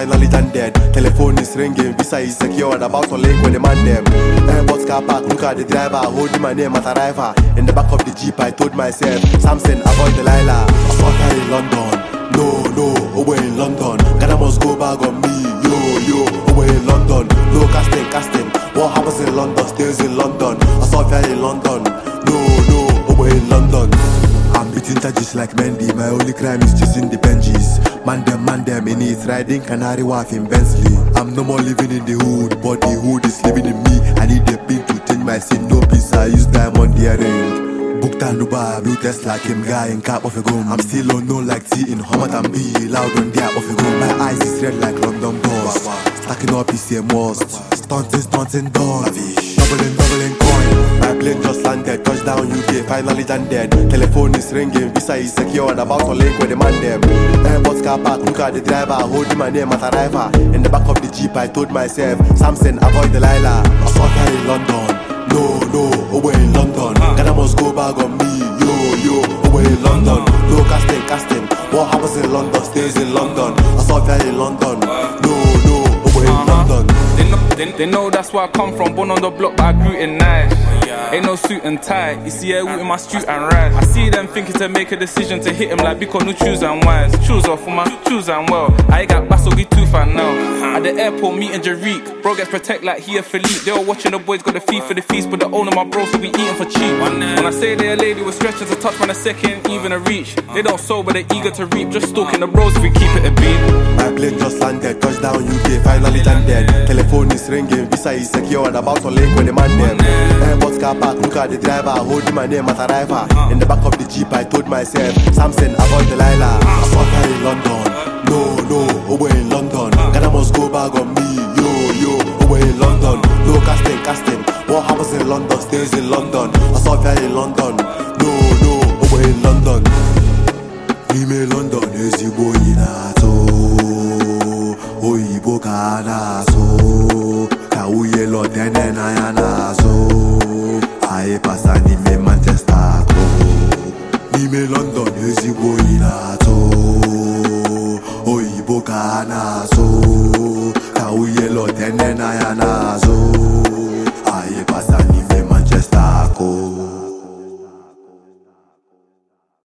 finally landed. Telephone is ringing, visa is secured, about to link with the man them. Airport car park, look at the driver, holding my name as arrival. In the back of the jeep, I told myself, Samson, avoid Delilah. I saw her in London, no, away in London. Ghana must go back on me, yo, away in London. No casting. What happens in London stays in London. I saw her in London, no, away in London. I'm beating charges like Mendy, my only crime is chasing the Benjis. Man them, in it, riding Canary Wharf in Bensley. I'm no more living in the hood, but the hood is living in me. I need a pin to change my scene, no peace, I use diamond earring. Booked and Dubai, blue test like him guy in cap of a gun. I'm still unknown like T in Homer and B, loud on the app of a gun. My eyes is red like London boss, stacking up is a must. Stunting done, doubling coin. My plane just landed, touchdown UK, finally landed. Telephone is ringing, visa is secured, about to link with the man them. Airport car park, look at the driver, holding my name as arrival. In the back of the jeep, I told myself, Samson, avoid Delilah. I saw her in London, no, away in London. Ghana must go back on me, yo, away in London. No casting. What happens in London stays in London. I saw her in London, no, away in London. They know that's where I come from, born on the block but I grew in nice. Ain't no suit and tie, you see her in my street and ride. I see them thinking to make a decision to hit him like because no choose and wise. Choose off for my choose and well. I got Basogi too fan now. At the airport meeting Jariq, bro gets protect like he a Philippe. They all watching the boys got the fee for the feast, but the owner my bro so we eating for cheap. When I say their lady was stretching to touch man a second, even a reach. They don't sow but they eager to reap, just stalking the bros if we keep it a beat. My plane just landed, touchdown UK, finally landed. Telephone is ringing, visa is secured, about to link with the man them. Airport car park, look at the driver, holding my name as arrival. In the back of the jeep, I told myself, Samson, avoid Delilah. I saw her in London, no, away in London. Ghana must go back on me, yo, away in London. No casting. What happens in London stays in London. I saw her in London, no, away in London. Nime London, ezigbo inato, oyibo ka naso, ka uye lo tene na ya naso. Aye pasa nime Manchester ko, nime London ezigbo inato, oyibo ka naso, ka uye lo tene na ya naso.